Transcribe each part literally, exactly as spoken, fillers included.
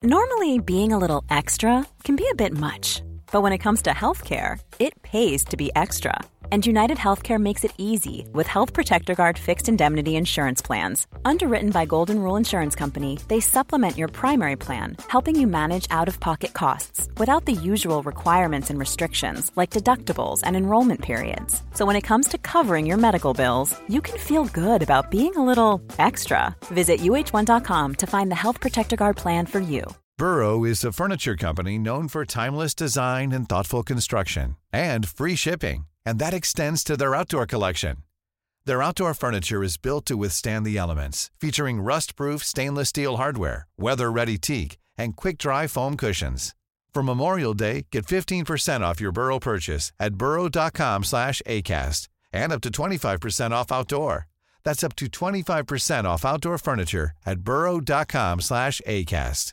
Normally, being a little extra can be a bit much, but when it comes to healthcare, it pays to be extra. And United Healthcare makes it easy with Health Protector Guard fixed indemnity insurance plans. Underwritten by Golden Rule Insurance Company, they supplement your primary plan, helping you manage out-of-pocket costs without the usual requirements and restrictions like deductibles and enrollment periods. So when it comes to covering your medical bills, you can feel good about being a little extra. Visit U H one dot com to find the Health Protector Guard plan for you. Burrow is a furniture company known for timeless design and thoughtful construction, and free shipping, and that extends to their outdoor collection. Their outdoor furniture is built to withstand the elements, featuring rust-proof stainless steel hardware, weather-ready teak, and quick-dry foam cushions. For Memorial Day, get fifteen percent off your Burrow purchase at burrow.com slash ACAST and up to twenty-five percent off outdoor. That's up to twenty-five percent off outdoor furniture at burrow.com slash ACAST.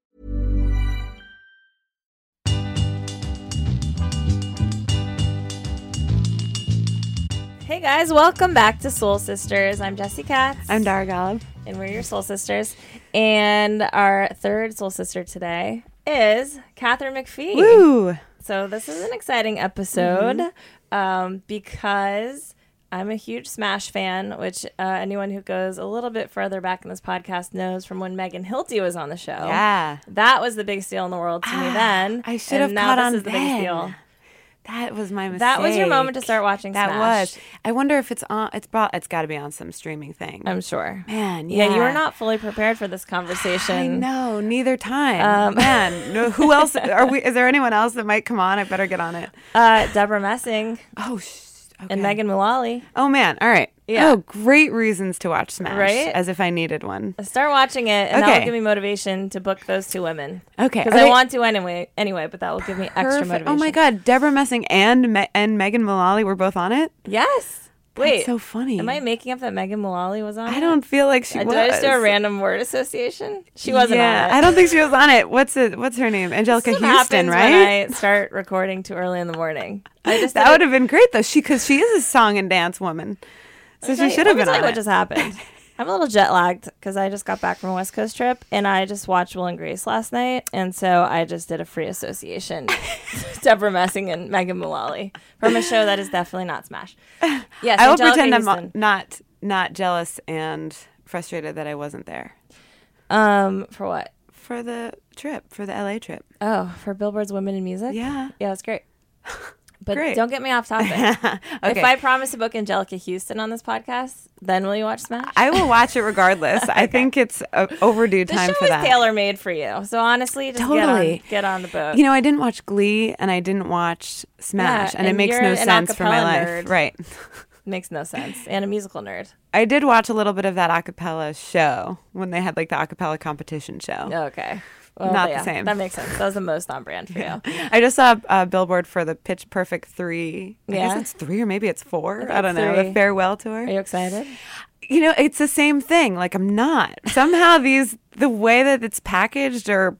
Hey guys, welcome back to Soul Sisters. I'm Jessie Katz. I'm Dara Golub. And we're your Soul Sisters. And our third Soul Sister today is Katharine McPhee. Woo! So this is an exciting episode mm-hmm. um, because I'm a huge Smash fan, which uh, anyone who goes a little bit further back in this podcast knows from when Megan Hilty was on the show. Yeah. That was the biggest deal in the world to ah, me then. I should have caught on this is the biggest deal. That was my mistake. That was your moment to start watching That Smash. was. I wonder if it's on. It's brought. It's got to be on some streaming thing. I'm sure. Man, yeah. Yeah, you were not fully prepared for this conversation. I know. Neither time. Um, Man, no, who else? Are we? Is there anyone else that might come on? I better get on it. Uh, Deborah Messing. Oh, sh- okay. And Megan Mullally. Oh man. All right. Yeah. Oh, great reasons to watch Smash. Right? As if I needed one. Start watching it, and okay. that will give me motivation to book those two women. Okay. Because I want to anyway, anyway, but that will give me extra Perfect. motivation. Oh my God. Deborah Messing and Me- and Megan Mullally were both on it? Yes. That's Wait. so funny. Am I making up that Megan Mullally was on I it? don't feel like she uh, was. Did I just do a random word association? She wasn't yeah, on it. I don't think she was on it. What's it? What's her name? Angelica this is what Houston, right? When I start recording too early in the morning. I just that would have been great though. She because she is a song and dance woman, so okay, she should have been on on it. What it. just happened? I'm a little jet lagged because I just got back from a West Coast trip and I just watched Will and Grace last night, and so I just did a free association, Deborah Messing and Megan Mullally from a show that is definitely not Smash. Yes, I will Angelica pretend Houston. I'm not not jealous and frustrated that I wasn't there. Um, for what? For the trip, for the L A trip. Oh, for Billboard's Women in Music. Yeah, yeah, it's great. But Great. Don't get me off topic. okay. If I promise to book Angelica Houston on this podcast, then will you watch Smash? I will watch it regardless. okay. I think it's uh, overdue time the show for is that. tailor made for you. So honestly, just totally. get, on, get on the boat. You know, I didn't watch Glee and I didn't watch Smash, yeah, and, and it makes you're no an sense for my life. nerd. Right. Makes no sense. And a musical nerd. I did watch a little bit of that a cappella show when they had like the a cappella competition show. Okay. Well, Not yeah, the same. That makes sense. That was the most on brand for yeah. you. I just saw a billboard for the Pitch Perfect three. I yeah. guess it's three or maybe it's four. I, I don't know. Three. The farewell tour. Are you excited? You know, it's the same thing. Like I'm not. Somehow these, the way that it's packaged or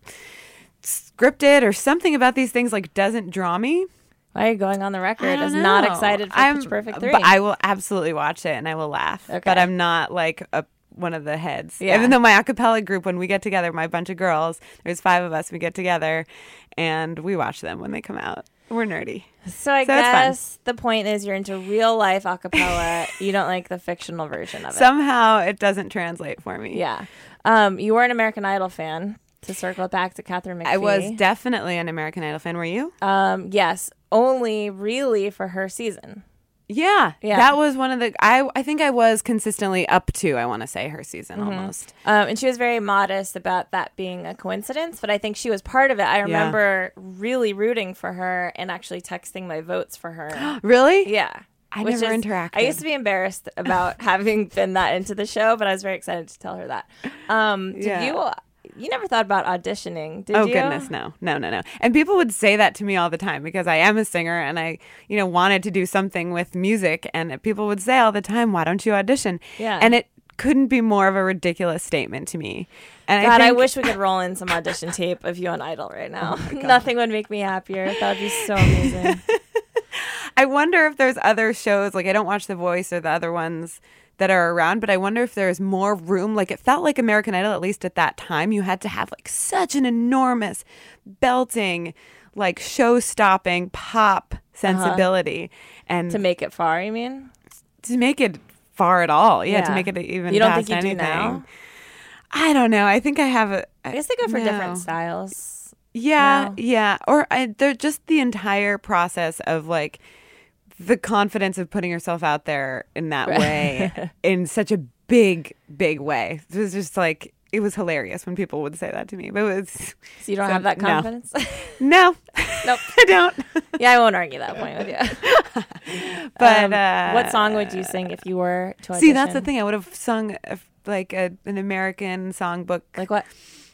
scripted or something about these things like doesn't draw me. Why are you going on the record as know. not excited for I'm, Pitch Perfect three? But I will absolutely watch it and I will laugh. Okay. But I'm not like a one of the heads. Yeah. Even though my a cappella group, when we get together, my bunch of girls, there's five of us, we get together and we watch them when they come out. We're nerdy. So I so guess the point is you're into real life a cappella. You don't like the fictional version of it. Somehow it doesn't translate for me. Yeah. Um, you were an American Idol fan, to circle it back to Katharine McPhee. I was definitely an American Idol fan. Were you? Um, yes. Only really for her season. Yeah, yeah, that was one of the. I I think I was consistently up to. I want to say her season mm-hmm. almost. Um, and she was very modest about that being a coincidence, but I think she was part of it. I remember yeah. really rooting for her and actually texting my votes for her. Really? Yeah. I Which never is, interacted. I used to be embarrassed about having been that into the show, but I was very excited to tell her that. Um, did yeah. you? You never thought about auditioning, did oh, you? Oh, goodness, no. No, no, no. And people would say that to me all the time because I am a singer and I, you know, wanted to do something with music. And people would say all the time, why don't you audition? Yeah. And it couldn't be more of a ridiculous statement to me. And God, I, I think... wish we could roll in some audition tape of you on Idol right now. Oh Nothing would make me happier. That would be so amazing. I wonder if there's other shows, like I don't watch The Voice or the other ones that are around, but I wonder if there's more room. Like, it felt like American Idol, at least at that time, you had to have like such an enormous belting, like show-stopping pop sensibility, uh-huh. and to make it far. You mean to make it far at all? Yeah, yeah. to make it even. You don't past think you anything. do now? I don't know. I think I have a. I guess they go for no. different styles. Yeah, no. yeah. Or I, they're just the entire process of like the confidence of putting yourself out there in that right. way, in such a big, big way. It was just like, it was hilarious when people would say that to me. But it was. So you don't so, have that confidence? No. Nope. I don't. Yeah, I won't argue that point with you. But um, uh, what song would you sing if you were to audition? See, that's the thing. I would have sung a, like a, an American songbook. Like what?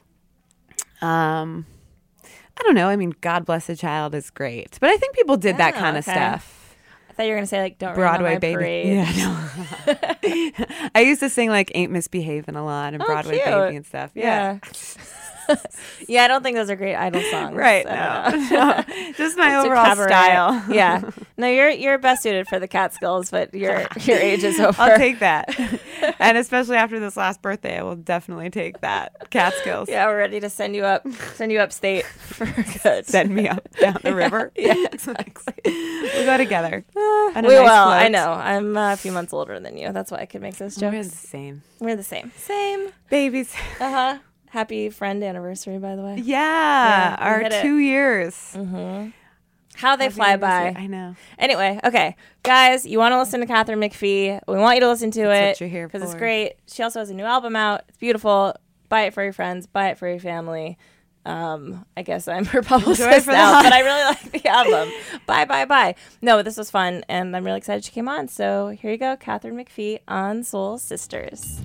Um, I don't know. I mean, God Bless the Child is great, but I think people did that Oh, kind of okay. stuff. I thought you were gonna say like "Don't Broadway Rain on My Baby. Parade." Yeah, no. I used to sing like "Ain't Misbehaving" a lot and Oh, Broadway cute. Baby and stuff. Yeah, Yeah. Yeah, I don't think those are great Idol songs. right. I don't No, know. no. Just my It's a overall cabaret. style. Yeah. No, you're you're best suited for the Catskills, but your your age is over. I'll take that, and especially after this last birthday, I will definitely take that Catskills. Yeah, we're ready to send you up, send you upstate for good. Send me up down the river. Yeah, exactly. We'll go together. Uh, On a we nice will. I float. know. I'm uh, a few months older than you. That's why I could make those jokes. We're the same. We're the same. Same. Babies. Uh huh. Happy friend anniversary, by the way. Yeah, we our hit it. two years. Mm-hmm. How they Happy fly by. anniversary. I know. Anyway, okay, guys, you want to listen to Catherine McPhee? We want you to listen to That's it what you're here because it's for. great. She also has a new album out. It's beautiful. Buy it for your friends. Buy it for your family. Um, I guess I'm her publicist for now, the- but I really like the album. Bye, bye, bye. No, but this was fun, and I'm really excited she came on. So here you go, Catherine McPhee on Soul Sisters.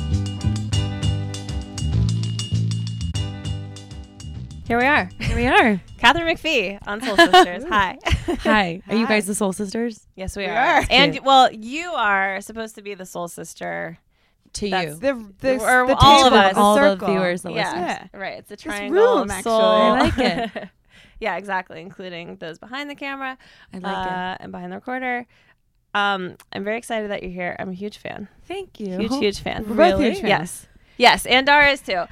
Here we are. Here we are. Catherine McPhee on Soul Sisters. Hi. Hi. Are you Hi. guys the Soul Sisters? Yes, we, We are. are. And well, you are supposed to be the soul sister. To That's you. The, the, Or the all of table, us. the All the circle. viewers, the Yeah, listeners. right. It's a This triangle. room, of actually. soul. I like it. Yeah, exactly. Including those behind the camera I like uh, and behind the recorder. Um, I'm very excited that you're here. I'm a huge fan. it. Thank you. Huge, huge fan. We're both Really? huge fans. Yes. Yes, and Dara is too.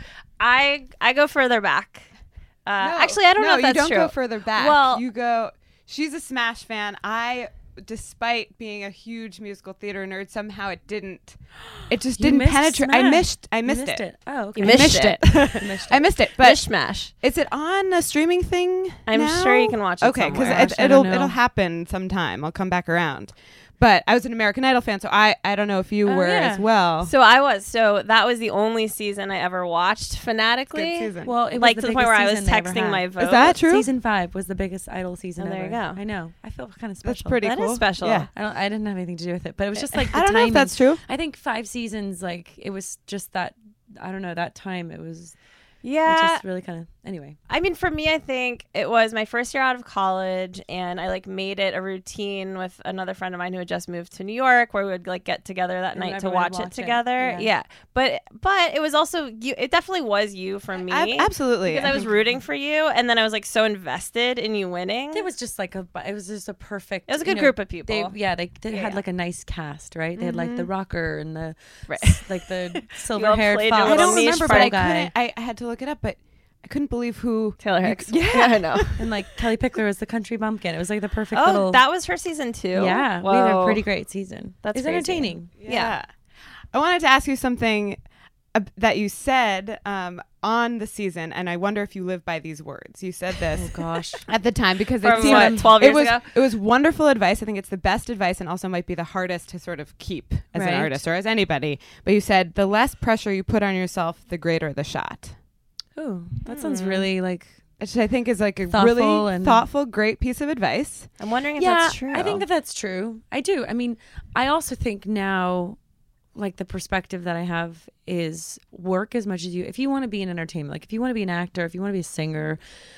I I go further back. Uh, actually, I don't no, know if that's you don't true. go further back. Well- you go. She's a Smash fan. I, despite being a huge musical theater nerd, somehow it didn't. It just You didn't missed penetrate. I Smash. missed. I You missed, it. Oh, okay. You missed missed it. it. You missed I it. missed it. But Mishmash. is it on a streaming thing? I'm now? sure you can watch it Okay, because somewhere. it, Gosh, I it'll don't know. it'll happen sometime. I'll come back around. But I was an American Idol fan, so I I don't know if you Oh, were yeah. as well. So I was. So that was the only season I ever watched fanatically. Good season. Well, it was Like the to the point where I was biggest season they ever texting had. my vote. Is that true? Season five was the biggest Idol season Oh, ever. there you go. I know. I feel kind of special. That's pretty That is cool. special. Yeah. I don't. I didn't have anything to do with it, but it was just like the I don't know if timing. that's true. I think five seasons. Like it was just that. I don't know that time. It was. It Yeah. just really kind of. Anyway. I mean, for me, I think it was my first year out of college, and I like made it a routine with another friend of mine who had just moved to New York, where we would like get together that And night to everyone would watch it watch it. together. Yeah. Yeah. but but it was also you. It definitely was you for me. Ab- absolutely. Because I was think- rooting for you, and then I was like so invested in you winning. It was just like a. It was just a perfect. It was a you good know, group of people. They, yeah, they, they Yeah, had yeah. like a nice cast, right? They had like the rocker and the Right. like the all silver haired played your fox. I little don't niche remember, part. but I guy. couldn't. I, I had to look it up, but I couldn't believe who. Taylor Hicks. Yeah. I know. And like Kelly Pickler was the country bumpkin. It was like the perfect Oh, little. that was her season two. yeah, we had a Whoa. pretty great season. That's it's crazy. entertaining. Yeah. I wanted to ask you something uh, that you said um, on the season, and I wonder if you live by these words. You said this. Oh gosh. At the time, because From it seemed what, twelve it years was ago? it was wonderful advice. I think it's the best advice, and also might be the hardest to sort of keep as Right. an artist or as anybody. But you said the less pressure you put on yourself, the greater the shot. Oh, that sounds Hmm. really like. Which I think is like a Thoughtful really and- thoughtful, great piece of advice. I'm wondering if yeah, that's true. I think that that's true. I do. I mean, I also think now, like the perspective that I have is work as much as you. If you want to be in entertainment, like if you want to be an actor, if you want to be a singer,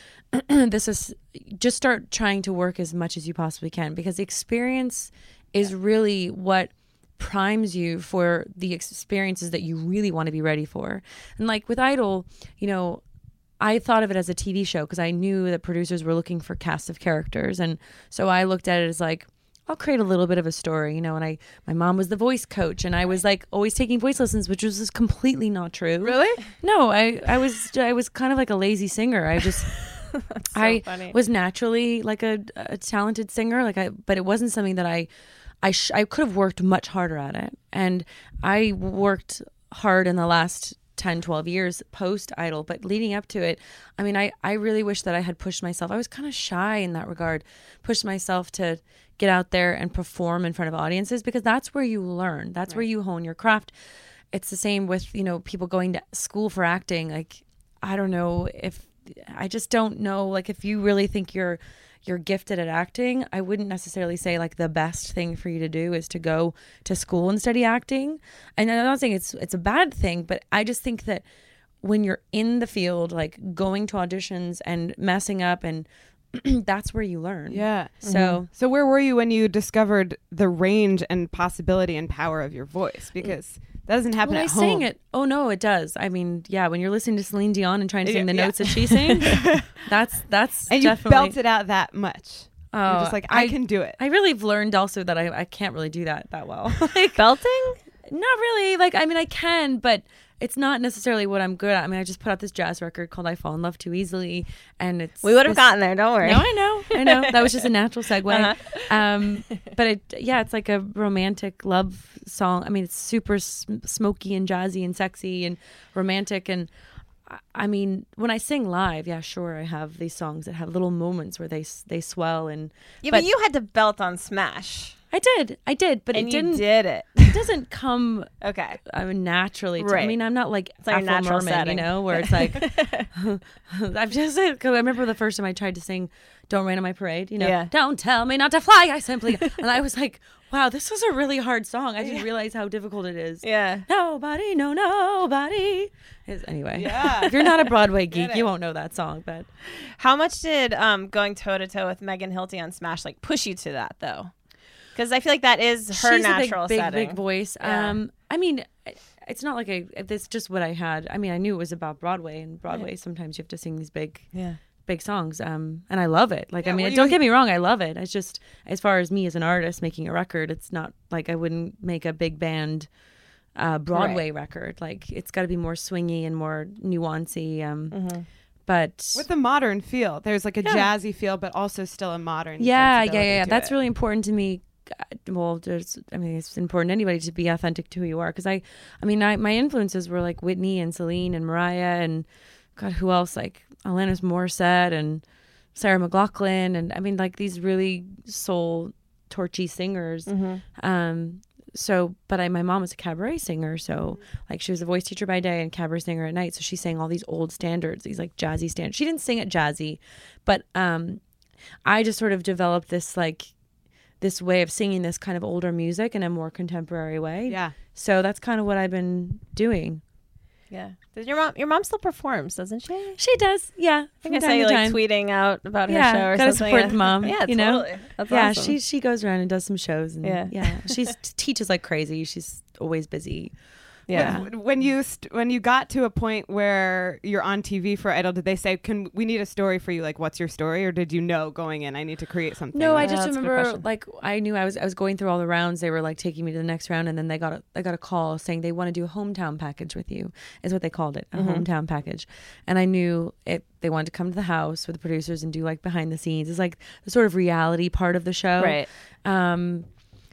this is just start trying to work as much as you possibly can, because the experience is really what primes you for the experiences that you really want to be ready for. And like with Idol, you know, I thought of it as a T V show because I knew that producers were looking for cast of characters. And so I looked at it as like, I'll create a little bit of a story, you know. And I, my mom was the voice coach, and I was like always taking voice lessons, which was just completely not true. Really? No, I, I was, I was kind of like a lazy singer. I just, so I funny. was naturally like a, a talented singer, like I, but it wasn't something that I, I, sh- I could have worked much harder at it, and I worked hard in the last ten, twelve years post Idol, but leading up to it, I mean, I, I really wish that I had pushed myself. I was kind of shy in that regard, pushed myself to get out there and perform in front of audiences, because that's where you learn. That's right. Where you hone your craft. It's the same with, you know, people going to school for acting. Like, I don't know if, I just don't know, like, if you really think you're you're gifted at acting, I wouldn't necessarily say like the best thing for you to do is to go to school and study acting. And I'm not saying it's it's a bad thing, but I just think that when you're in the field, like going to auditions and messing up, and that's where you learn. Yeah. So Mm-hmm. So where were you when you discovered the range and possibility and power of your voice? Because that doesn't happen when at I home. sang it, oh no, it does. I mean, yeah, when you're listening to Celine Dion and trying to sing the Yeah. notes that she sings, that's that's And you definitely, belt it out that much. Oh, You're just like, I, I- can do it. I really have learned also that I, I can't really do that that well. Like, Belting? not really. Like, I mean, I can, but it's not necessarily what I'm good at. I mean, I just put out this jazz record called I Fall in Love Too Easily, and it's We would have this- gotten there. Don't worry. No, I know, I know. That was just a natural segue. Uh-huh. Um, but it, yeah, it's like a romantic love song. I mean, it's super sm- smoky and jazzy and sexy and romantic. And I- I mean, when I sing live, yeah, sure, I have these songs that have little moments where they s- they swell, and Yeah, but, you had to belt on Smash. I did, I did, but and it didn't. you did it. It doesn't come Okay. I mean, naturally. To, I Right. mean, I'm not like It's like a Afro natural Merman, setting. you know, where it's like, I've just, cause I remember the first time I tried to sing Don't Rain on My Parade, you know, Yeah. don't tell me not to fly, I simply, and I was like, wow, this was a really hard song. I didn't realize how difficult it is. Yeah. Nobody, no, nobody. Is, anyway, Yeah. if you're not a Broadway geek, you won't know that song, but. How much did um, going toe to toe with Megan Hilty on Smash like push you to that though? Because I feel like that is her She's natural a big, big, setting. big voice. Yeah. Um, I mean, it's not like I. It's just what I had. I mean, I knew it was about Broadway, and Broadway Yeah. sometimes you have to sing these big, Yeah. big songs. Um, and I love it. Like, Yeah, I mean, were you- don't get me wrong, I love it. It's just as far as me as an artist making a record, it's not like I wouldn't make a big band uh, Broadway record. Like, it's got to be more swingy and more nuancy. Um, Mm-hmm. but With a modern feel. There's like a Yeah. jazzy feel, but also still a modern yeah, yeah, sensibility yeah, yeah. to That's it. really important to me. God, well, there's, I mean, it's important to anybody to be authentic to who you are. Because I, I mean, I, my influences were like Whitney and Celine and Mariah and God, who else? Like Alanis Morissette and Sarah McLachlan, and I mean, like these really soul torchy singers. Mm-hmm. Um, so, but I, my mom was a cabaret singer, so like she was a voice teacher by day and cabaret singer at night. So she sang all these old standards, these like jazzy standards. She didn't sing it jazzy, but um, I just sort of developed this like this way of singing this kind of older music in a more contemporary way. Yeah. So that's kind of what I've been doing. Yeah. Does your mom? Your mom still performs, doesn't she? She does, yeah. I think I saw you like tweeting out about her Yeah, show or gotta something. support yeah. the mom, Yeah, you know? totally. That's yeah, awesome. she she goes around and does some shows. And Yeah. yeah, she teaches like crazy. She's always busy. yeah. When, when you st- when you got to a point where you're on T V for Idol, did they say, "Can we need a story for you? Like, what's your story?" Or did you know going in, I need to create something? No, I like- just that's a good remember question. like I knew I was I was going through all the rounds. They were like taking me to the next round, and then they got a I got a call saying they want to do a hometown package with you, is what they called it, a Mm-hmm. hometown package. And I knew it. They wanted to come to the house with the producers and do like behind the scenes. It's like the sort of reality part of the show, Right. Um,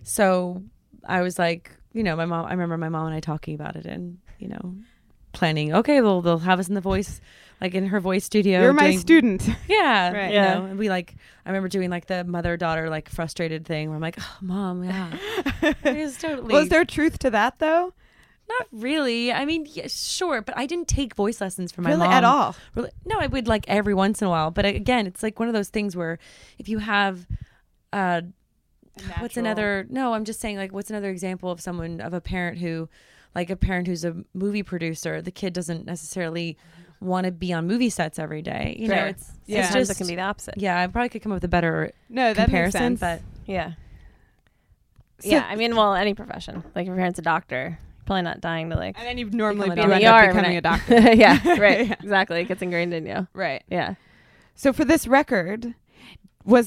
so I was like, you know, my mom. I remember my mom and I talking about it, and you know, planning. Okay, well, they'll have us in the voice, like in her voice studio. You're my doing- student. Yeah, Right. you Yeah. know, and we like. I remember doing like the mother daughter like frustrated thing where I'm like, oh, mom, yeah, it was totally. Was there truth to that though? Not really. I mean, yeah, sure, but I didn't take voice lessons from my Really, mom at all? Really, no, I would like every once in a while, but again, it's like one of those things where if you have, uh, what's another? No, I'm just saying like what's another example of someone of a parent who, like a parent who's a movie producer. The kid doesn't necessarily want to be on movie sets every day. You know, Fair. it's Yeah. it's Sometimes just it can be the opposite. yeah. I probably could come up with a better No, that comparison, makes sense. but Yeah. So- yeah. I mean, well, any profession. Like if your parent's a doctor, you're probably not dying to like And then you've normally Become do a end doctor. up E R becoming when a doctor. yeah. Right. Exactly. It gets ingrained in you. Right. Yeah. So for this record, was it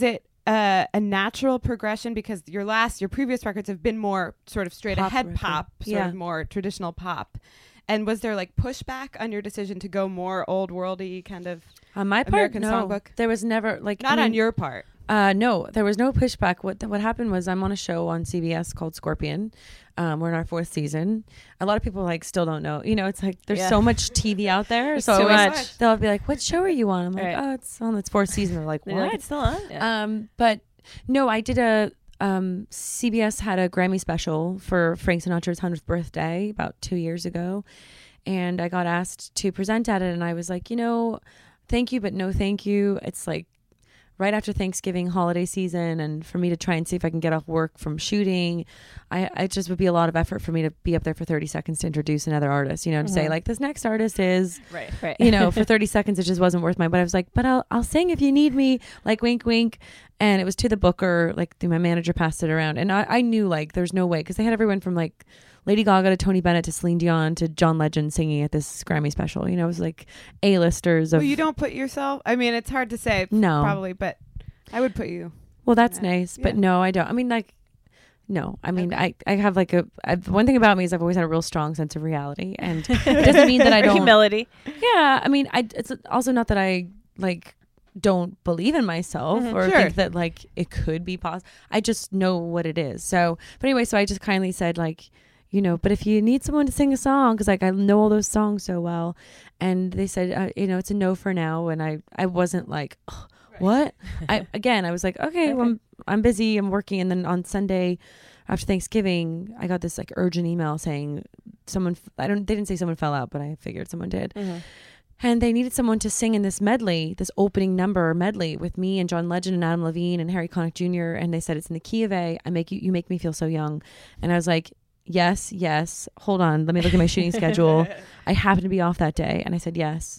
a, a natural progression because your last, your previous records have been more sort of straight Pop ahead record. pop, sort Yeah. of more traditional pop? And was there like pushback on your decision to go more old worldy kind of On my part, American no. songbook? There was never like not I mean, on your part? Uh, no, there was no pushback. What what happened was I'm on a show on C B S called Scorpion. Um, we're in our fourth season. A lot of people like still don't know. You know, it's like there's Yeah. so much T V out there. It's so too always- much. They'll be like, "What show are you on?" I'm like, Right. "Oh, it's on its fourth season." They're like, They're "What?" like, it's still on. Yeah. Um, but no, I did a um, C B S had a Grammy special for Frank Sinatra's hundredth birthday about two years ago, and I got asked to present at it, and I was like, you know, thank you, but no thank you. It's like right after Thanksgiving holiday season, and for me to try and see if I can get off work from shooting, I it just would be a lot of effort for me to be up there for thirty seconds to introduce another artist, you know, to say like this next artist is, right. Right. you know, for thirty seconds, it just wasn't worth my, but I was like, but I'll, I'll sing if you need me, like wink, wink. And it was to the booker, like my manager passed it around. And I, I knew like, there's no way. Cause they had everyone from like Lady Gaga to Tony Bennett to Celine Dion to John Legend singing at this Grammy special. You know, it was like A-listers of, Well, you don't put yourself. I mean, it's hard to say. No. Probably, but I would put you. well, that's Yeah. nice. But Yeah. no, I don't. I mean, like, no, I mean, I, I have like a, I, one thing about me is I've always had a real strong sense of reality, and it doesn't mean that I Or don't. humility. Yeah, I mean, I. It's also not that I like don't believe in myself Mhm. or Sure. think that like it could be possible. I just know what it is. So, but anyway, so I just kindly said like, you know, but if you need someone to sing a song, because like I know all those songs so well, and they said, uh, you know, it's a no for now, and I I wasn't like, oh, what? I again, I was like, okay, Okay. well, I'm I'm busy, I'm working, and then on Sunday after Thanksgiving, I got this like urgent email saying someone I don't they didn't say someone fell out, but I figured someone did. Mm-hmm. And they needed someone to sing in this medley, this opening number medley with me and John Legend and Adam Levine and Harry Connick Junior And they said, it's in the key of A. I make you, you make me feel so young. And I was like, yes, yes. Hold on. Let me look at my shooting schedule. I happen to be off that day. And I said, yes.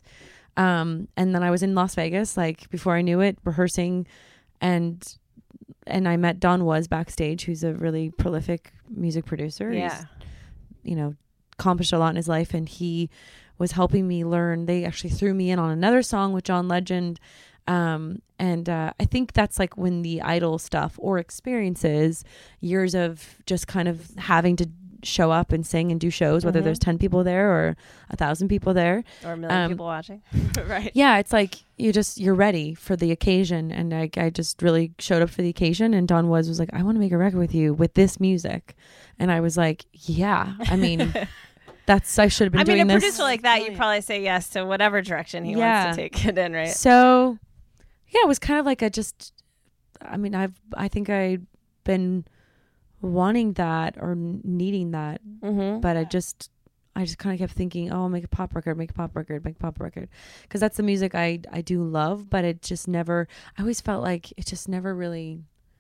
Um, and then I was in Las Vegas, like before I knew it, rehearsing. And, and I met Don Was backstage, who's a really prolific music producer. Yeah. He's, you know, accomplished a lot in his life. And he was helping me learn. They actually threw me in on another song with John Legend. Um, and uh, I think that's like when the idol stuff or experiences, years of just kind of having to show up and sing and do shows, whether Mhm. there's ten people there or a thousand people there. Or a million Um, people watching. Right. Yeah, it's like you just, you're ready for the occasion. And I, I just really showed up for the occasion. And Don Was was like, I want to make a record with you with this music. And I was like, yeah, I mean... That's I should have been I mean, doing a this. producer like that, you probably say yes to whatever direction he Yeah. wants to take it in, right? So, yeah, it was kind of like a just. I mean, I've I think I'd been wanting that or needing that, Mm-hmm. but I just I just kind of kept thinking, oh, I'll make a pop record, make a pop record, make a pop record, because that's the music I I do love, but it just never. I always felt like it just never really.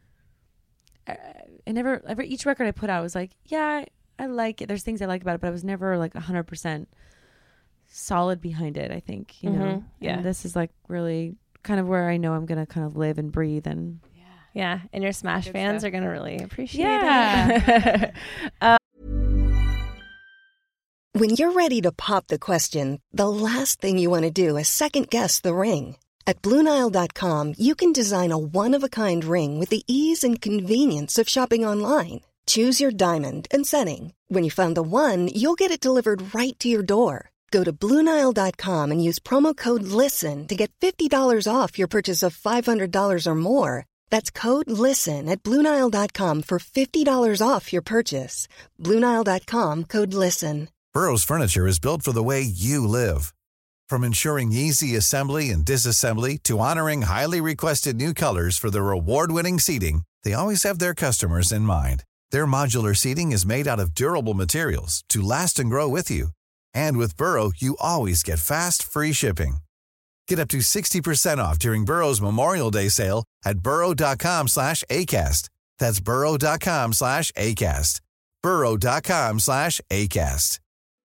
Uh, it never. Every each record I put out was like, yeah. I like it. There's things I like about it, but I was never like one hundred percent solid behind it, I think, you know. Mhm. Yeah. And this is like really kind of where I know I'm going to kind of live and breathe. And Yeah, and your Smash Good fans stuff. are going to really appreciate Yeah. it. When you're ready to pop the question, the last thing you want to do is second-guess the ring. At Blue Nile dot com, you can design a one-of-a-kind ring with the ease and convenience of shopping online. Choose your diamond and setting. When you find the one, you'll get it delivered right to your door. Go to Blue Nile dot com and use promo code LISTEN to get fifty dollars off your purchase of five hundred dollars or more. That's code LISTEN at Blue Nile dot com for fifty dollars off your purchase. Blue Nile dot com, code LISTEN. Burrow's furniture is built for the way you live. From ensuring easy assembly and disassembly to honoring highly requested new colors for their award-winning seating, they always have their customers in mind. Their modular seating is made out of durable materials to last and grow with you. And with Burrow, you always get fast, free shipping. Get up to sixty percent off during Burrow's Memorial Day sale at burrow.com slash ACAST. That's burrow.com slash ACAST. burrow.com slash ACAST.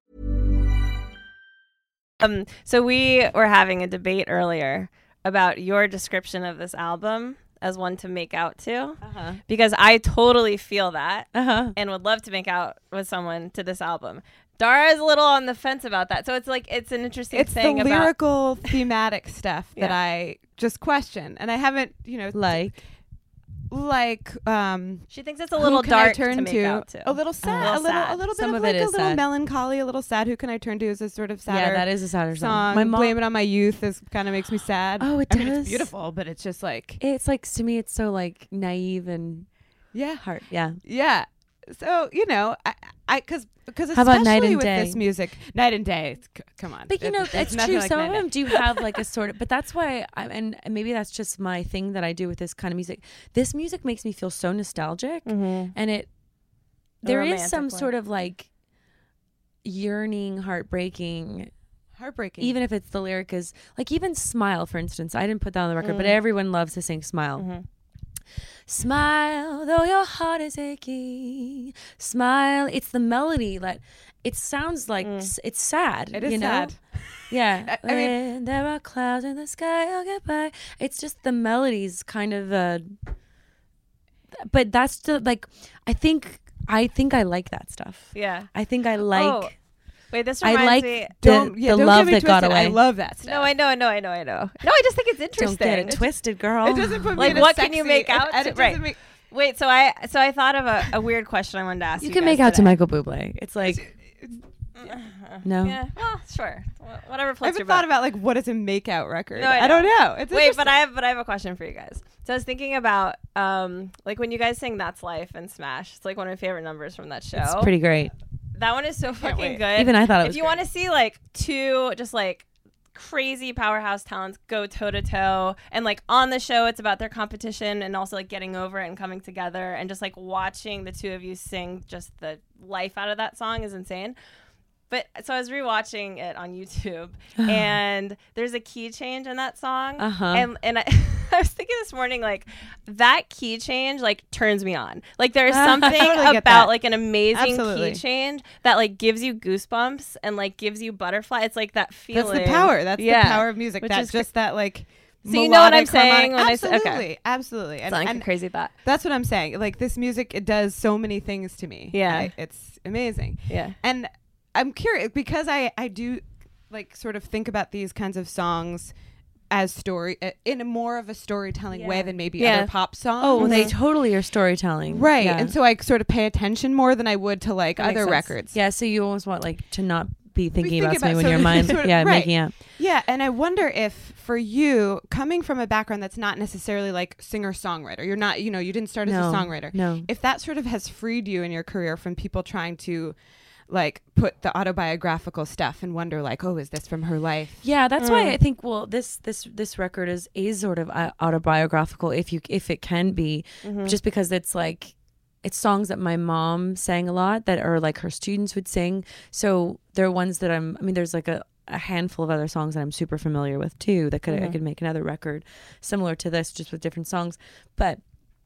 Um, so we were having a debate earlier about your description of this album as one to make out to, uh-huh. because I totally feel that Uh-huh. and would love to make out with someone to this album. Dara is a little on the fence about that, so it's like it's an interesting It's the thing about lyrical thematic stuff that Yeah. I just question, and I haven't, you know, Like, like um She thinks it's a Who little Can I dark turn to make out to. a little sad, A a little little, sad. a little Some bit of of it like a is little sad. melancholy, a little sad. Who Can I Turn To is a sort of sadder Yeah, that is a sadder song. song. My mom. Blame It On My Youth is kind of makes me sad. Oh, it I mean, does? it's beautiful, but it's just like It's like to me, it's so like naive and yeah, heart. Yeah. yeah. So you know, I, I, because because How about especially Night and with Day? this music, Night and Day. It's, c- come on, But you It- know, it's it's nothing true. like Some Night of and them Day. do have like a sort of, but that's why, I, and and maybe that's just my thing that I do with this kind of music. This music makes me feel so nostalgic, Mm-hmm. and it A there is romantic some one. sort of like yearning, heartbreaking. Heartbreaking. Even if it's the lyric is like even Smile, for instance. I didn't put that on the record, but Mm. everyone loves to sing Smile. Mm-hmm. Smile, though your heart is aching. Smile. It's the melody that it sounds like Mm. s- it's sad. It is you know? sad. Yeah. I- I mean- When there are clouds in the sky, I'll get by. It's just the melodies kind of uh but that's the like I think I think I like that stuff. Yeah. I think I like Oh, Wait, this I reminds like me. the, Don't yeah, the don't love get me that got twisted. away. I love that stuff. No, I know, I know, I know, I know. No, I just think it's interesting. Don't get it twisted, girl. It doesn't put me Like, in a what can you sexy- make it- out and to- it doesn't right. make- Wait, so I so I thought of a, a weird question I wanted to ask you. You can guys make out to today. Michael Bublé. It's like no. Yeah, well, sure. Wh- Whatever I floats your haven't thought boat. about like what is a makeout record. No, I I, don't know. know. It's Wait, but I interesting. have but I have a question for you guys. So I was thinking about um like when you guys sing "That's Life" and Smash. It's like one of my favorite numbers from that show. It's pretty great. That one is so fucking wait. good. Even I thought it If was you great. want to see like two just like crazy powerhouse talents go toe to toe, and like on the show, it's about their competition and also like getting over it and coming together, and just like watching the two of you sing just the life out of that song is insane. But so I was rewatching it on YouTube, and there's a key change in that song, Uh-huh. and and I, I was thinking this morning like that key change like turns me on. Like there's something totally get about that. like an amazing Absolutely. key change that like gives you goosebumps and like gives you butterfly. It's like that feeling. That's the power. That's Yeah. the power of music. Which That's is just that like. So you know what I'm melodic, saying harmonic- when I say- absolutely, okay. absolutely, and, It's like and a crazy thought. that's what I'm saying. Like this music, it does so many things to me. Yeah. I- it's amazing. Yeah. And I'm curious because I I do like sort of think about these kinds of songs as story uh, in a more of a storytelling way Yeah. than maybe Yeah. other pop songs. Oh, they totally are storytelling. right. Yeah. And so I sort of pay attention more than I would to like That makes other sense. records. Yeah, so you almost want like to not be thinking think about about something when so- your mind sort of- yeah, right. making out. Yeah, and I wonder if for you, coming from a background that's not necessarily like singer-songwriter, you're not, you know, you didn't start as No, a songwriter. no. If that sort of has freed you in your career from people trying to like put the autobiographical stuff and wonder like, oh, is this from her life? Yeah, that's why I think well this this this record is is sort of uh, autobiographical if you if it can be just because it's like it's songs that my mom sang a lot that are like her students would sing. So they're ones that I'm I mean there's like a a handful of other songs that I'm super familiar with too that could I could make another record similar to this just with different songs. But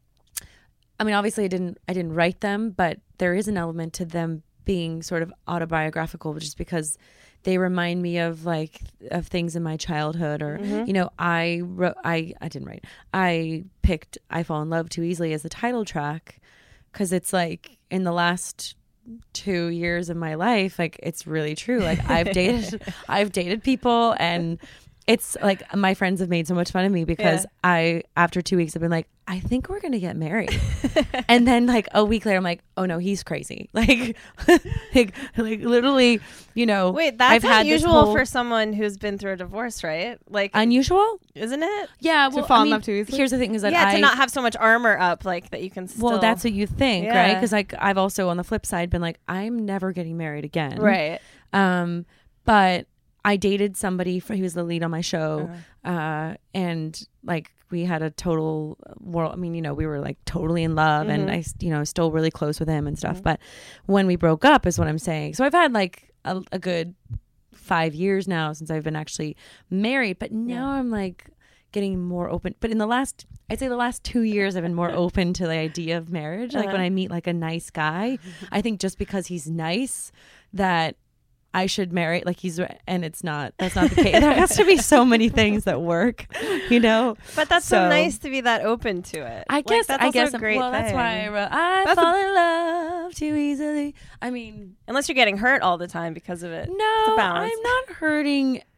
I mean obviously I didn't I didn't write them, but there is an element to them being sort of autobiographical just because they remind me of like of things in my childhood or you know I wrote I I didn't write I picked I Fall in Love Too Easily as the title track because it's like in the last two years of my life like it's really true like I've dated I've dated people and it's like my friends have made so much fun of me because Yeah. I after two weeks I've been like I think we're gonna get married and then like a week later I'm like oh no he's crazy like like like literally you know Wait, that's I've had this unusual whole- for someone who's been through a divorce, right? Like, unusual isn't it? yeah well fall I in mean, love too easily? here's the thing is that Yeah, I to not have so much armor up, like that you can still. well that's what you think right Yeah. because like I've also on the flip side been like I'm never getting married again right. Um, but I dated somebody for, he was the lead on my show. Uh, and like we had a total world. I mean, you know, we were like totally in love and I, s- you know, still really close with him and stuff. But when we broke up is what I'm saying. So I've had like a, a good five years now since I've been actually married, but now I'm like getting more open. But in the last, I'd say the last two years, I've been more open to the idea of marriage. Like when I meet like a nice guy, I think just because he's nice that I should marry, like he's, and it's not, that's not the case. There has to be so many things that work, you know? But that's so, So- nice to be that open to it. I Like, guess, that's I also guess, a great well, that's thing. why I wrote, I That's a- fall in love too easily. I mean, Unless you're getting hurt all the time because of it. no, balance. I'm not hurting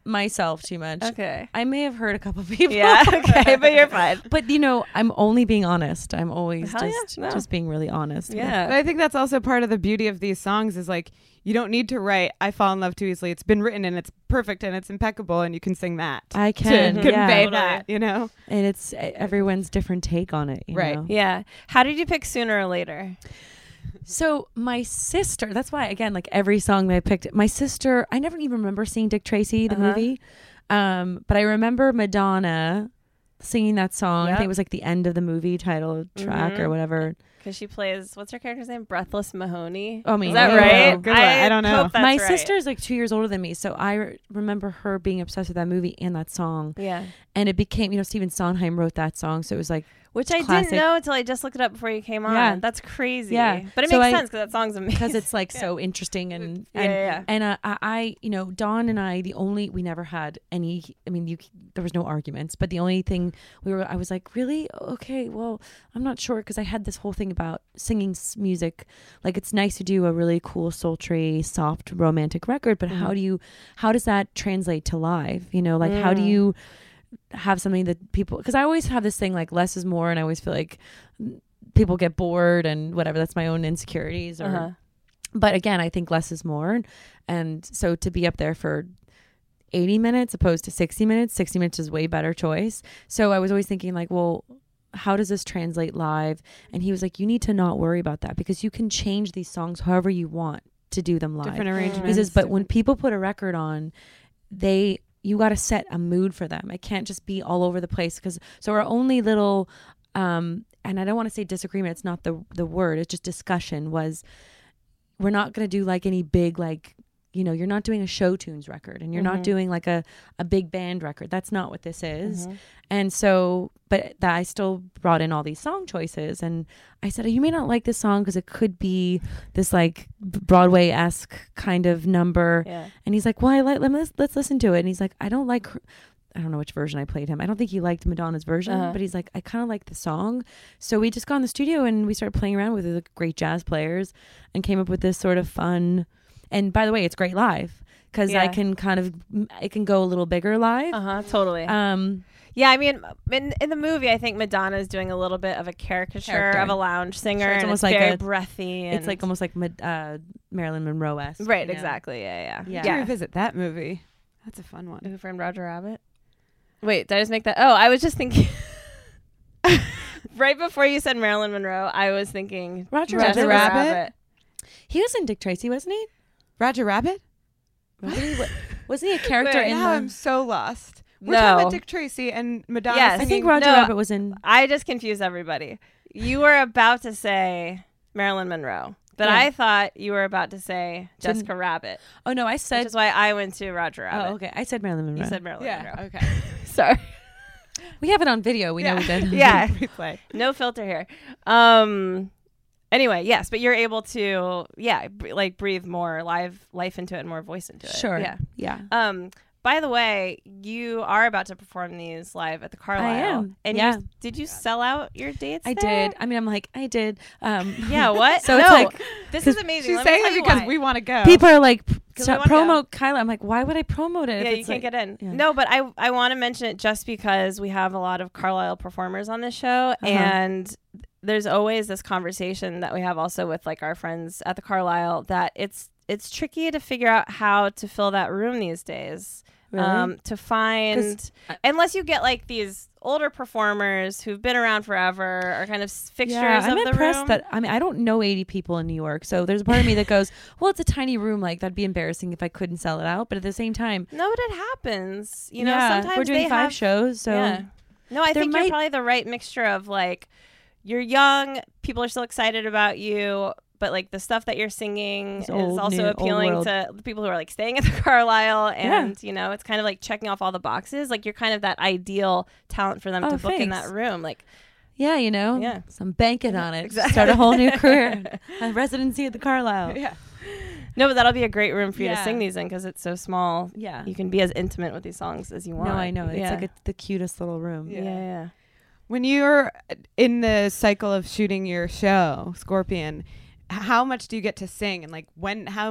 myself too much. Okay. I may have hurt a couple people. Yeah. Okay, but you're fine. But you know, I'm only being honest. I'm always Hell yeah, just no. just being really honest. with- Yeah. But I think that's also part of the beauty of these songs is like you don't need to write I fall in love too easily. It's been written and it's perfect and it's impeccable and you can sing that. I to can convey yeah. that, you know? And it's everyone's different take on it. You Right. know? Yeah. How did you pick Sooner or Later? So my sister, that's why again, like every song that I picked, my sister, I never even remember seeing Dick Tracy, the Uh-huh. movie. Um, but I remember Madonna singing that song. I Yep. think it was like the end of the movie title track Mhm. or whatever. Because she plays, what's her character's name? Breathless Mahoney. Oh, I mean, Is that I don't right? know. Good one. I don't know. hope that's My right. sister is like two years older than me, so I re- remember her being obsessed with that movie and that song. Yeah. And it became, you know, Stephen Sondheim wrote that song, so it was like Which I classic. didn't know until I just looked it up before you came on. Yeah. That's crazy. Yeah. But it So makes I- sense because that song's amazing. because it's like Yeah. so interesting and Yeah, and yeah, yeah. and uh, I, I you know Dawn and I the only we never had any I mean you there was no arguments, but the only thing we were I was like, really, okay, well, I'm not sure, because I had this whole thing about singing s- music, like it's nice to do a really cool sultry soft romantic record, but how do you how does that translate to live, you know, like how do Mm. you have something that people, because I always have this thing like less is more, and I always feel like people get bored and whatever, that's my own insecurities or Uh-huh. but again, I think less is more. And so to be up there for eighty minutes opposed to sixty minutes, sixty minutes is way better choice. So I was always thinking like, well, how does this translate live? And he was like, you need to not worry about that, because you can change these songs however you want to do them live. Different arrangements. He says, but when people put a record on, they you got to set a mood for them. It can't just be all over the place, because so our only little um and I don't want to say disagreement, it's not the the word, it's just discussion, was we're not going to do like any big, like, you know, you're not doing a show tunes record, and you're Mhm. not doing like a, a big band record. That's not what this is. Mhm. And so, but that I still brought in all these song choices, and I said, you may not like this song because it could be this like Broadway-esque kind of number. Yeah. And he's like, well, I like, let's, let's listen to it. And he's like, I don't like, her- I don't know which version I played him. I don't think he liked Madonna's version, Uh-huh. but he's like, I kind of like the song. So we just got in the studio and we started playing around with the great jazz players and came up with this sort of fun. And by the way, it's great live, because I Yeah. can kind of, it can go a little bigger live. Uh-huh. Totally. Um, Yeah, I mean, in, in the movie, I think Madonna is doing a little bit of a caricature Character. of a lounge singer, Sure, it's and almost it's like very a- breathy. And it's like almost like Mad- uh, Marilyn Monroe-esque. right, you know? exactly. Yeah, yeah, Yeah. To revisit that movie. That's a fun one. Who Framed Roger Rabbit? Wait, did I just make that? Oh, I was just thinking. Right before you said Marilyn Monroe, I was thinking Roger Jessica Rabbit? Rabbit. He was in Dick Tracy, wasn't he? Roger Rabbit? Wasn't he, wa- wasn't he a character Wait, in now the... I'm so lost. We're No. talking about Dick Tracy and Madonna Yes. I singing. think Roger No. Rabbit was in... I just confused everybody. You were about to say Marilyn Monroe, but Yeah. I thought you were about to say Didn't- Jessica Rabbit, Oh, no, I which said... is why I went to Roger Rabbit. Oh, okay. I said Marilyn Monroe. You said Marilyn Yeah, Monroe. okay. Sorry. We have it on video. We know Yeah. we did. Yeah. Replay. No filter here. Um. Anyway, yes, but you're able to, yeah, b- like breathe more live life into it and more voice into it. Sure. Yeah. Yeah. Um. By the way, you are about to perform these live at the Carlisle. I am. And Yeah. you, did you sell out your dates? I there? did. I mean, I'm like, I did. Um, Yeah. What? So no, it's like... this is amazing. She's Let me saying tell it you because why. we want to go. People are like, 'Cause we stop, wanna promote Kyla. I'm like, why would I promote it? if Yeah, you it's can't like- get in. yeah. No, but I I want to mention it just because we have a lot of Carlisle performers on this show, Uh-huh. and there's always this conversation that we have also with like our friends at the Carlisle that it's it's tricky to figure out how to fill that room these days. Really? Um, to find 'Cause I- unless you get like these older performers who've been around forever or kind of s- fixtures Yeah, of I'm the impressed room. that I mean I don't know eighty people in New York, so there's a part of me that goes, well, it's a tiny room, like that'd be embarrassing if I couldn't sell it out. But at the same time, no, but it happens. You know, yeah, sometimes we're doing they five have, shows, so yeah. No, I there think might- you're probably the right mixture of like you're young, people are still excited about you, but like the stuff that you're singing It's is old, also new, old appealing world. to the people who are like staying at the Carlisle, and you know, it's kind of like checking off all the boxes. Like you're kind of that ideal talent for them Oh, to book in that thanks. room. Like yeah, you know, Yeah. so I'm banking on it. Exactly. Start a whole new career, a residency at the Carlisle. Yeah. no, but that'll be a great room for you to Yeah. sing these in because it's so small. Yeah. You can be as intimate with these songs as you want. No, I know. It's yeah. like a, the cutest little room. yeah, yeah. When you're in the cycle of shooting your show, Scorpion, h- how much do you get to sing? And like when, how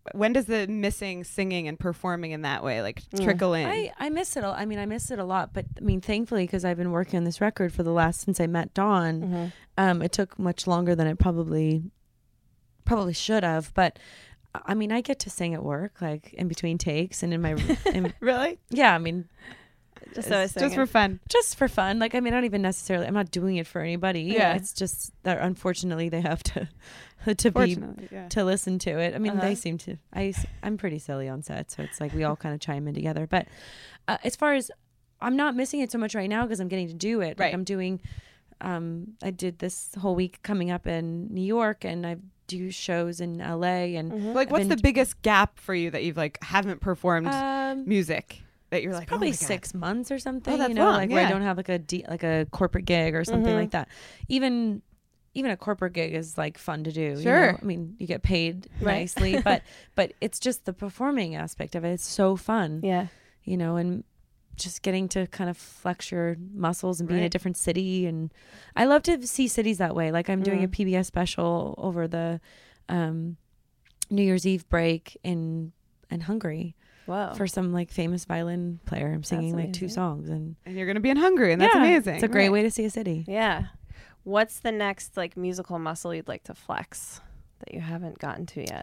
when does the missing singing and performing in that way like trickle in? I, I miss it. A, I mean, I miss it a lot. But I mean, thankfully, because I've been working on this record for the last since I met Dawn, Mm-hmm. um, it took much longer than it probably probably should have. But I mean, I get to sing at work, like in between takes and in my in, Really? yeah. I mean, Just so I Just for fun. just for fun. Like, I mean, I don't even necessarily. I'm not doing it for anybody. Yeah. It's just that unfortunately they have to to be Fortunately, yeah. to listen to it. I mean, Uh-huh. they seem to. I I'm pretty silly on set, so it's like we all kind of chime in together. But uh, as far as I'm not missing it so much right now because I'm getting to do it. Like Right. I'm doing. Um, I did this whole week coming up in New York, and I do shows in L A. And Mm-hmm. Like, I've what's been- the biggest gap for you that you've like haven't performed um, music that you're it's like probably oh my God. six months or something. Oh, that's you know, long, like where I yeah. don't have like a de- like a corporate gig or something Mhm. like that. Even even a corporate gig is like fun to do. you Sure. know? I mean, you get paid Right. nicely, but but it's just the performing aspect of it. It's so fun. Yeah. You know, and just getting to kind of flex your muscles and be in a Right. different city. And I love to see cities that way. Like I'm doing a Mhm. P B S special over the um, New Year's Eve break in in Hungary Whoa. for some like famous violin player. I'm singing like two amazing. songs, and And you're gonna be in Hungary, and that's yeah, amazing. It's a great Right. way to see a city. Yeah. What's the next like musical muscle you'd like to flex that you haven't gotten to yet?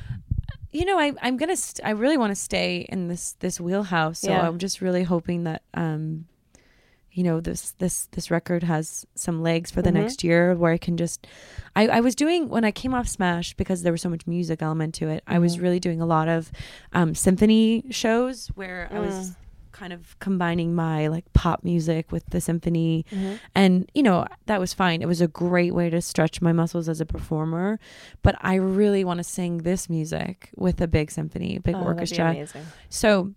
You know, I, I'm gonna. St- I really want to stay in this this wheelhouse. So Yeah. I'm just really hoping that, um, you know, this this this record has some legs for the Mhm. next year, where I can just. I, I was doing when I came off Smash because there was so much music element to it. I was Mhm. really doing a lot of um, symphony shows where I was Mm. kind of combining my like pop music with the symphony. Mm-hmm. And, you know, that was fine. It was a great way to stretch my muscles as a performer. But I really want to sing this music with a big symphony, big Oh, orchestra. amazing. So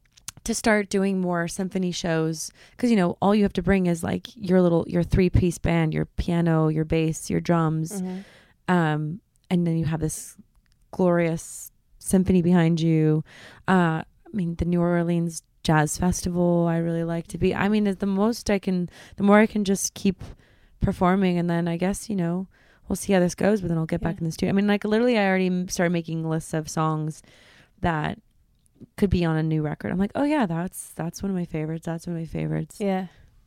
to start doing more symphony shows, because, you know, all you have to bring is like your little, your three piece band, your piano, your bass, your drums. Mhm. Um, and then you have this glorious symphony behind you. Uh, I mean, the New Orleans Jazz Festival, I really like to be. I mean, it's the most I can, the more I can just keep performing. And then I guess, you know, we'll see how this goes, but then I'll get back Yeah. in the studio. I mean, like literally I already m- started making lists of songs that could be on a new record. I'm like, oh yeah, that's, that's one of my favorites. That's one of my favorites. Yeah.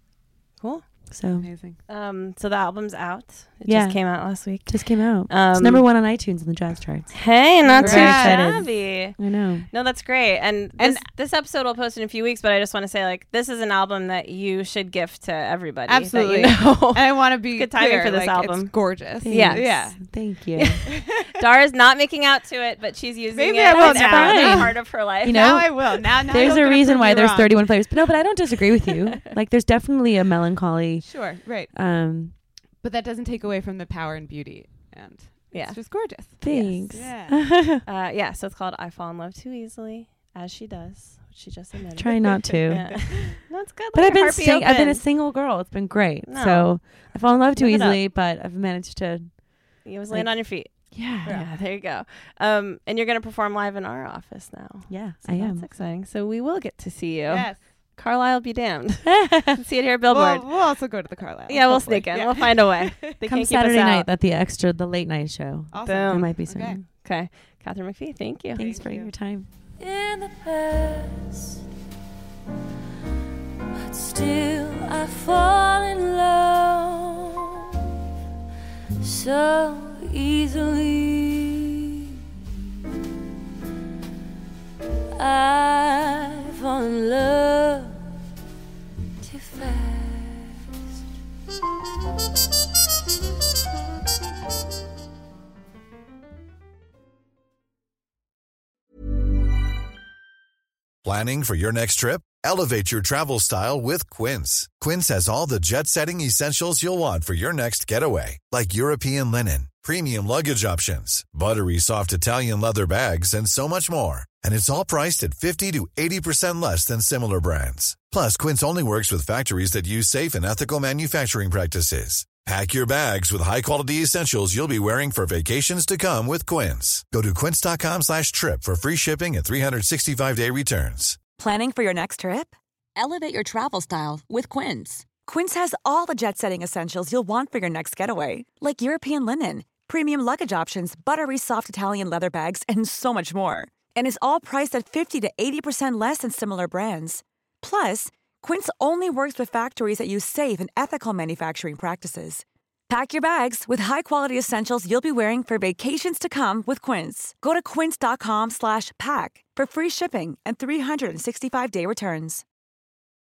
Cool. So Amazing. Um, so the album's out. It Yeah. just came out last week. just came out. Um, It's number one on iTunes in the jazz charts. Hey, not We're too very excited. shabby. I know. No, that's great. And this, And- this episode will post in a few weeks, but I just want to say, like, this is an album that you should gift to everybody. that Absolutely. you know. And I want to be Good timing clear, for this like, album. It's gorgeous. Thanks. Yes. Yeah. Thank you. Dara's not making out to it, but she's using Maybe it I will as a now. big Fine. part of her life. You Now know, I will. Now, now There's you're a gonna reason prove why me there's wrong. thirty-one flavors. But no, but I don't disagree with you. Like there's definitely a melancholy. Sure. Right. Um, But that doesn't take away from the power and beauty. And Yeah. it's just gorgeous. thanks. Yeah. Uh, yeah, so it's called I Fall in Love Too Easily, as she does, which she just admitted. Try not to. Yeah. No, it's good. But Let I've your been heart be sing- I've been a open. single girl. It's been great. No. So I fall in love too Live it up. easily, but I've managed to. You always land like- on your feet. Yeah. Yeah, there you go. Um, and you're going to perform live in our office now. Yeah, So I that's am. exciting. So we will get to see you. Yes. Carlisle be damned. See it here at Billboard. We'll, we'll also go to the Carlisle. yeah, we'll hopefully. sneak in. Yeah. We'll find a way. They Come can't keep us Saturday night out. at the extra, the late night show. Awesome. Boom. It might be soon. Okay. Okay. Catherine McPhee, thank you. Thanks Thank for you. your time. in the past, but still I fall in love so easily. I fall in love too fast. Planning for your next trip? Elevate your travel style with Quince. Quince has all the jet-setting essentials you'll want for your next getaway, like European linen, premium luggage options, buttery soft Italian leather bags, and so much more. And it's all priced at fifty to eighty percent less than similar brands. Plus, Quince only works with factories that use safe and ethical manufacturing practices. Pack your bags with high-quality essentials you'll be wearing for vacations to come with Quince. Go to quince.com slash trip for free shipping and three sixty-five day returns. Planning for your next trip? Elevate your travel style with Quince. Quince has all the jet-setting essentials you'll want for your next getaway, like European linen, premium luggage options, buttery soft Italian leather bags, and so much more. And is all priced at fifty to eighty percent less than similar brands. Plus, Quince only works with factories that use safe and ethical manufacturing practices. Pack your bags with high-quality essentials you'll be wearing for vacations to come with Quince. Go to quince.com slash pack for free shipping and three sixty-five day returns.